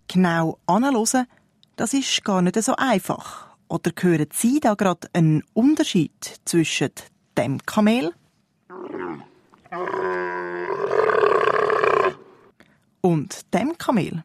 Genau anhören, das ist gar nicht so einfach. Oder hören Sie da gerade einen Unterschied zwischen dem Kamel und dem Kamel?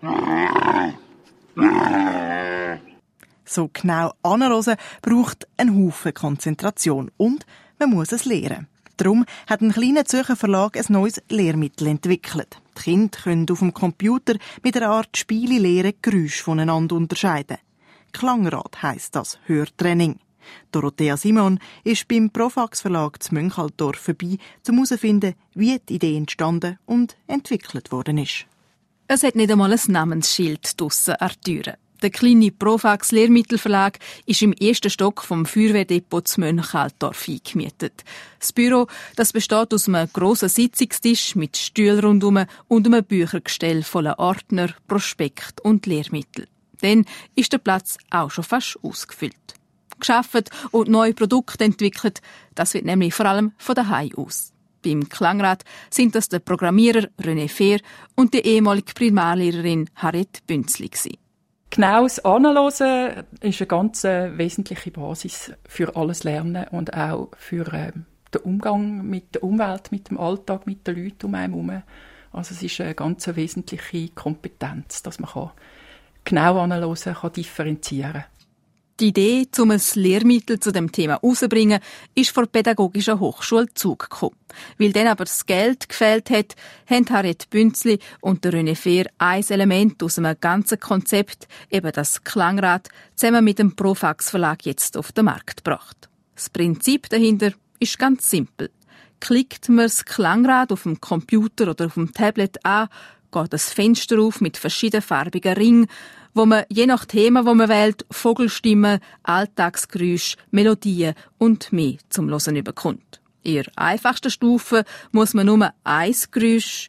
So genau anhören braucht einen Haufen Konzentration und man muss es lernen. Darum hat ein kleiner Zürcher Verlag ein neues Lehrmittel entwickelt. Die Kinder können auf dem Computer mit einer Art Spiele lernen, Geräusche voneinander unterscheiden. Klangrad heisst das Hörtraining. Dorothea Simon ist beim Profax Verlag zu Münchaltdorf vorbei, um herauszufinden, wie die Idee entstanden und entwickelt worden ist. Es hat nicht einmal ein Namensschild draussen an der Türe. Der kleine Profax Lehrmittelverlag ist im ersten Stock vom Feuerwehrdepot zu Münchaltdorf eingemietet. Das Büro, das besteht aus einem grossen Sitzungstisch mit Stühlen rundum und einem Büchergestell voller Ordner, Prospekt und Lehrmittel. Dann ist der Platz auch schon fast ausgefüllt. Geschafft und neue Produkte entwickelt, das wird nämlich vor allem von daheim aus. Beim Klangrad sind das der Programmierer René Fehr und die ehemalige Primarlehrerin Harriet Bünzli. Genaues Anhören ist eine ganz wesentliche Basis für alles Lernen und auch für den Umgang mit der Umwelt, mit dem Alltag, mit den Leuten um einen herum. Also es ist eine ganz wesentliche Kompetenz, dass man genau anhören kann, differenzieren kann. Die Idee, um ein Lehrmittel zu dem Thema herauszubringen, ist von der Pädagogischen Hochschule Zug gekommen. Weil dann aber das Geld gefehlt hat, haben Harriet Bünzli und René Fehr ein Element aus einem ganzen Konzept, eben das Klangrad, zusammen mit dem Profax Verlag jetzt auf den Markt gebracht. Das Prinzip dahinter ist ganz simpel. Klickt man das Klangrad auf dem Computer oder auf dem Tablet an, geht das Fenster auf mit verschiedenfarbigen Ringen, wo man je nach Thema, wo man wählt, Vogelstimmen, Alltagsgeräusche, Melodien und mehr zum Hören bekommt. In der einfachsten Stufe muss man nur ein Geräusch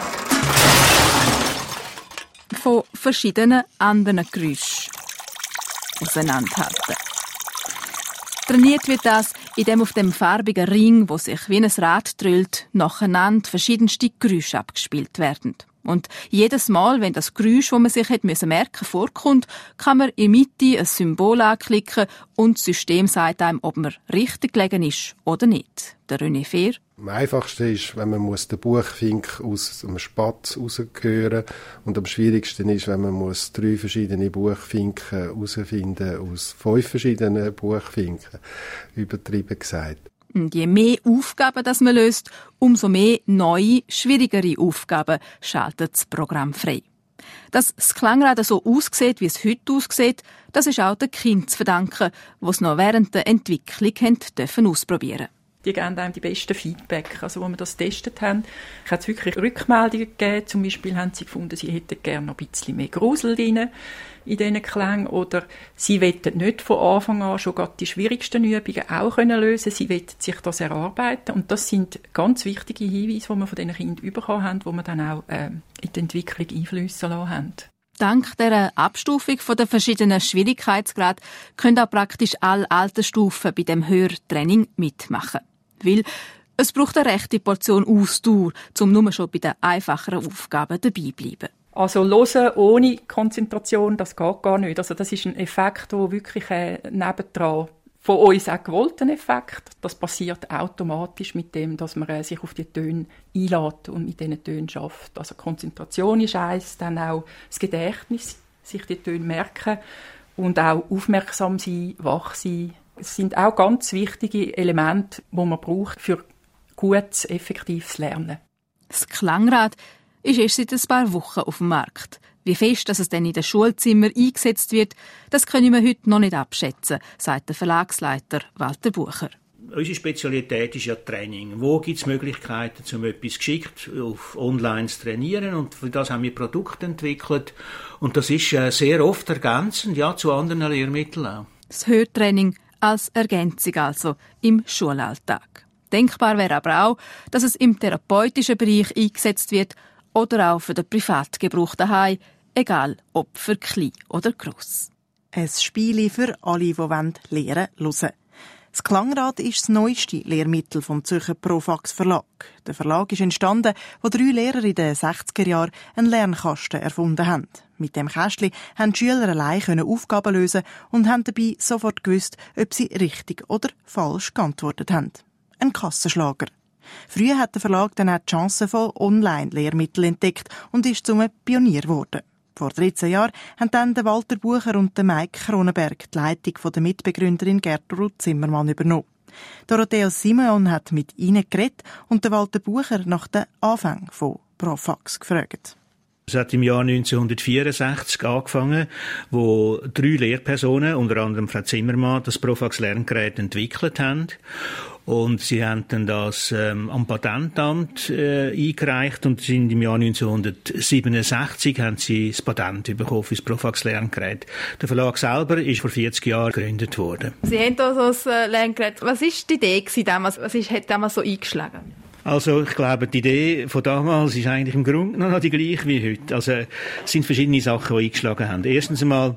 von verschiedenen anderen Geräuschen auseinanderhalten. Trainiert wird das, indem auf dem farbigen Ring, wo sich wie ein Rad drüllt, nacheinander verschiedenste Geräusche abgespielt werden. Und jedes Mal, wenn das Geräusch, das man sich merken musste, vorkommt, kann man in der Mitte ein Symbol anklicken und das System sagt einem, ob man richtig gelegen ist oder nicht. Der René Fehr. Am einfachsten ist, wenn man den Buchfink aus einem Spatz raushören muss. Und am schwierigsten ist, wenn man 3 verschiedene Buchfinken herausfinden aus 5 verschiedenen Buchfinken. Übertrieben gesagt. Und je mehr Aufgaben das man löst, umso mehr neue, schwierigere Aufgaben schaltet das Programm frei. Dass das Klangrad so aussieht, wie es heute aussieht, das ist auch den Kindern zu verdanken, die es noch während der Entwicklung ausprobieren durften. Die geben einem die besten Feedback. Also, als wir das getestet haben, hat es wirklich Rückmeldungen gegeben. Zum Beispiel haben sie gefunden, sie hätten gerne noch ein bisschen mehr Grusel drin in diesen Klängen. Oder sie wollen nicht von Anfang an schon gerade die schwierigsten Übungen auch lösen. Sie wollen sich das erarbeiten. Und das sind ganz wichtige Hinweise, die wir von diesen Kindern bekommen haben, die wir dann auch in die Entwicklung einfliessen lassen haben. Dank dieser Abstufung der verschiedenen Schwierigkeitsgrade können auch praktisch alle Altersstufen bei dem Hörtraining mitmachen. Weil es braucht eine rechte Portion Ausdauer, um nur schon bei den einfacheren Aufgaben dabei zu bleiben. Also hören ohne Konzentration, das geht gar nicht. Also das ist ein Effekt, der wirklich nebendran von uns auch gewollten Effekt. Das passiert automatisch mit dem, dass man sich auf die Töne einlässt und mit diesen Tönen schafft. Also Konzentration ist eins, dann auch das Gedächtnis, sich die Töne merken und auch aufmerksam sein, wach sein. Es sind auch ganz wichtige Elemente, die man braucht für gutes, effektives Lernen. Das Klangrad ist erst seit ein paar Wochen auf dem Markt. Wie fest dass es dann in den Schulzimmern eingesetzt wird, das können wir heute noch nicht abschätzen, sagt der Verlagsleiter Walter Bucher. Unsere Spezialität ist ja Training. Wo gibt es Möglichkeiten, um etwas geschickt auf online zu trainieren? Und für das haben wir Produkte entwickelt. Und das ist sehr oft ergänzend zu anderen Lehrmitteln auch. Das Hörtraining als Ergänzung also im Schulalltag. Denkbar wäre aber auch, dass es im therapeutischen Bereich eingesetzt wird oder auch für den Privatgebrauch daheim, egal ob für klein oder gross. Ein Spiel für alle, die lernen wollen. Das Klangrad ist das neueste Lehrmittel vom Zürcher Profax Verlag. Der Verlag ist entstanden, wo 3 Lehrer in den 60er Jahren einen Lernkasten erfunden haben. Mit dem Kästchen haben die Schüler allein Aufgaben lösen und haben dabei sofort gewusst, ob sie richtig oder falsch geantwortet haben. Ein Kassenschlager. Früher hat der Verlag dann auch die Chance von Online-Lehrmitteln entdeckt und ist zum Pionier geworden. Vor 13 Jahren haben dann der Walter Bucher und der Mike Kronenberg die Leitung von der Mitbegründerin Gertrud Zimmermann übernommen. Dorothea Simeon hat mit ihnen geredet und der Walter Bucher nach den Anfängen von Profax gefragt. Es hat im Jahr 1964 angefangen, wo 3 Lehrpersonen, unter anderem Frau Zimmermann, das Profax-Lerngerät entwickelt haben. Und sie haben dann das am Patentamt eingereicht und sind im Jahr 1967 haben sie das Patent bekommen für das Profax-Lerngerät. Der Verlag selber ist vor 40 Jahren gegründet worden. Sie haben da so ein Lerngerät. Was war die Idee damals? Was hat damals so eingeschlagen? Also ich glaube, die Idee von damals ist eigentlich im Grunde noch die gleiche wie heute. Also es sind verschiedene Sachen, die eingeschlagen haben. Erstens einmal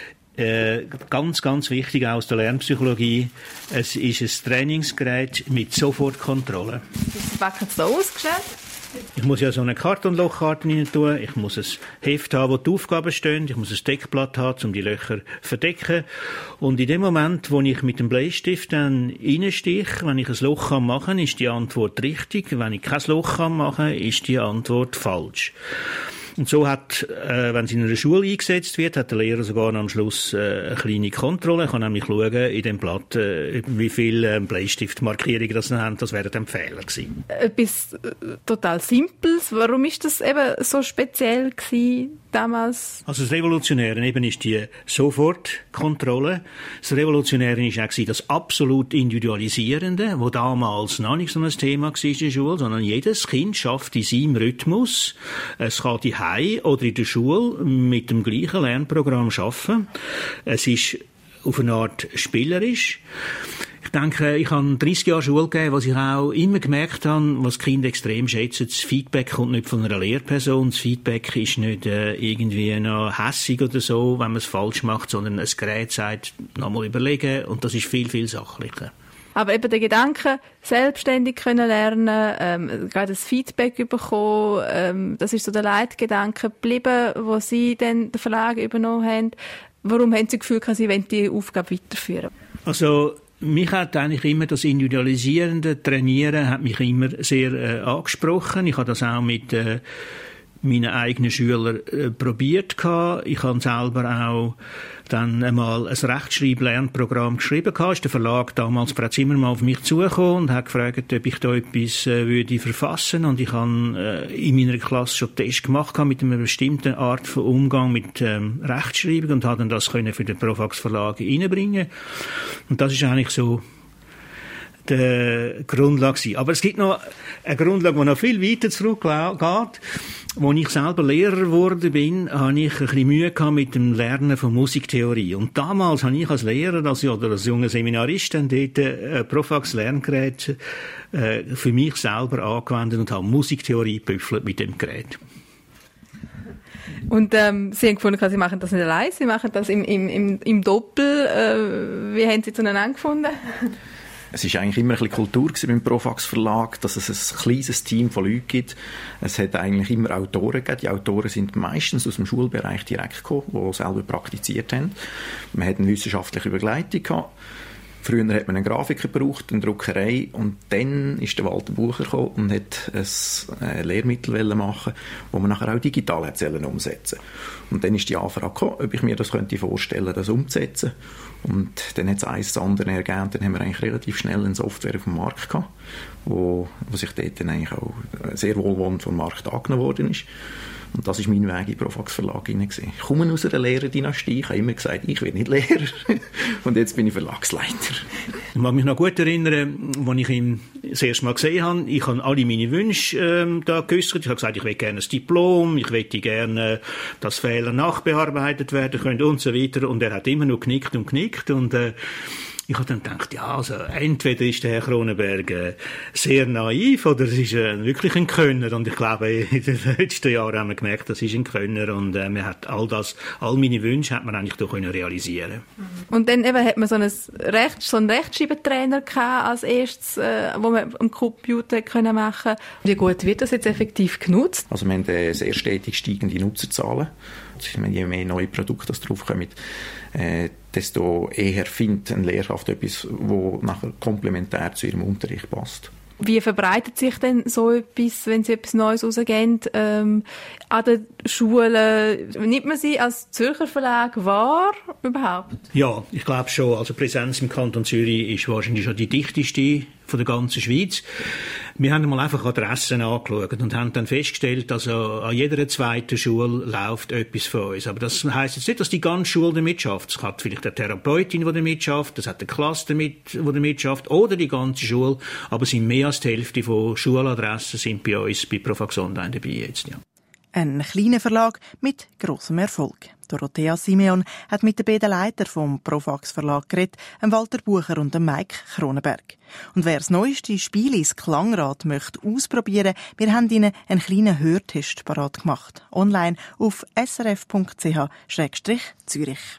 ganz, ganz wichtig aus der Lernpsychologie, es ist ein Trainingsgerät mit Sofortkontrolle. Was wird jetzt da ausgestellt? Ich muss ja so eine Kartonlochkarte rein tun, ich muss ein Heft haben, wo die Aufgaben stehen, ich muss ein Deckblatt haben, um die Löcher zu verdecken. Und in dem Moment, wo ich mit dem Bleistift dann reinstiche, wenn ich ein Loch machen kann, ist die Antwort richtig. Wenn ich kein Loch machen kann, ist die Antwort falsch. Und so hat, wenn es in einer Schule eingesetzt wird, hat der Lehrer sogar am Schluss eine kleine Kontrolle. Er kann nämlich schauen in dem Blatt, wie viele Bleistiftmarkierungen das haben. Das wären dann Fehler gewesen. Etwas total Simples. Warum ist das eben so speziell gewesen damals? Also das Revolutionäre eben ist die Sofortkontrolle. Das Revolutionäre ist auch das absolut Individualisierende, wo damals noch nicht so ein Thema war in der Schule, sondern jedes Kind schafft in seinem Rhythmus. Es kann die oder in der Schule mit dem gleichen Lernprogramm arbeiten. Es ist auf eine Art spielerisch. Ich denke, ich habe 30 Jahre Schule gegeben, was ich auch immer gemerkt habe, was die Kinder extrem schätzen. Das Feedback kommt nicht von einer Lehrperson. Das Feedback ist nicht irgendwie noch hässig oder so, wenn man es falsch macht, sondern ein Gerät sagt, nochmal überlegen. Und das ist viel, viel sachlicher. Aber eben der Gedanke, selbstständig können lernen, gerade das Feedback bekommen, das ist so der Leitgedanke geblieben, wo Sie dann den Verlag übernommen haben. Warum haben Sie das Gefühl, Sie wollen die Aufgabe weiterführen? Also, mich hat eigentlich immer das individualisierende Trainieren hat mich immer sehr angesprochen. Ich habe das auch mit meinen eigenen Schülern probiert. Ich habe selber auch dann einmal ein Rechtschreib-Lernprogramm geschrieben. Ist der Verlag damals Frau Zimmermann auf mich zugekommen und hat gefragt, ob ich da etwas würde verfassen. Und ich habe in meiner Klasse schon Tests gemacht mit einer bestimmten Art von Umgang mit Rechtschreibung und habe dann das können für den Profax Verlag reinbringen. Und das ist eigentlich so die Grundlage. Aber es gibt noch eine Grundlage, die noch viel weiter zurückgeht. Als ich selber Lehrer geworden bin, hatte ich ein bisschen Mühe mit dem Lernen von Musiktheorie. Und damals habe ich als Lehrer, oder als junger Seminarist, dann dort ein Profax-Lerngerät für mich selber angewendet und habe Musiktheorie gebüffelt mit dem Gerät. Und Sie haben gefunden, Sie machen das nicht allein, Sie machen das im Doppel. Wie haben Sie zueinander gefunden? Es war eigentlich immer ein bisschen Kultur beim Profax Verlag, dass es ein kleines Team von Leuten gibt. Es hat eigentlich immer Autoren gegeben. Die Autoren sind meistens aus dem Schulbereich direkt gekommen, die selber praktiziert haben. Man hat eine wissenschaftliche Begleitung gehabt. Früher hat man einen Grafiker gebraucht, eine Druckerei, und dann ist der Walter Bucher gekommen und hat ein Lehrmittel machen, das man nachher auch digital hat umsetzen. Und dann ist die Anfrage gekommen, ob ich mir das vorstellen könnte, das umzusetzen. Und dann hat es eins das andere ergeben, dann haben wir eigentlich relativ schnell eine Software auf dem Markt gehabt, wo sich dort dann eigentlich auch sehr wohlwollend vom Markt angenommen worden ist. Und das war mein Weg in den Profax Verlag hinein. Ich komme aus einer Lehrerdynastie. Ich habe immer gesagt, ich will nicht Lehrer. Und jetzt bin ich Verlagsleiter. Ich mag mich noch gut erinnern, als ich ihn das erste Mal gesehen habe. Ich habe alle meine Wünsche da geäussert. Ich habe gesagt, ich will gerne ein Diplom, ich möchte gerne, dass Fehler nachbearbeitet werden können und so weiter. Und er hat immer nur genickt und genickt. Und Ich habe dann gedacht, ja, also entweder ist der Herr Cronenberg sehr naiv oder es ist wirklich ein Könner. Und ich glaube, in den letzten Jahren haben wir gemerkt, das ist ein Könner und man hat all meine Wünsche hat man eigentlich doch realisieren. Und dann eben hat man so einen Rechtschreibetrainer gehabt als erstes, wo man am Computer machen konnte. Wie gut wird das jetzt effektiv genutzt? Also wir haben sehr stetig steigende Nutzerzahlen. Je mehr neue Produkte draufkommen, desto eher findet eine Lehrkraft etwas, das nachher komplementär zu ihrem Unterricht passt. Wie verbreitet sich denn so etwas, wenn Sie etwas Neues rausgeben, an den Schulen? Nimmt man sie als Zürcher Verlag wahr überhaupt? Ja, ich glaube schon. Also Präsenz im Kanton Zürich ist wahrscheinlich schon die dichteste von der ganzen Schweiz. Wir haben mal einfach Adressen angeschaut und haben dann festgestellt, dass an jeder zweiten Schule läuft etwas von uns. Aber das heisst jetzt nicht, dass die ganze Schule damit schafft. Es hat vielleicht eine Therapeutin, die damit schafft, es hat eine Klasse, die damit schafft, oder die ganze Schule. Aber es sind mehr als die Hälfte von Schuladressen sind bei uns bei Profax Online dabei jetzt, ja. Ein kleiner Verlag mit grossem Erfolg. Dorothea Simeon hat mit den beiden Leitern vom Profax Verlag geredet, Walter Bucher und Mike Cronenberg. Und wer das neueste Spiel ins Klangrad möchte ausprobieren, wir haben Ihnen einen kleinen Hörtest parat gemacht. Online auf srf.ch/Zürich.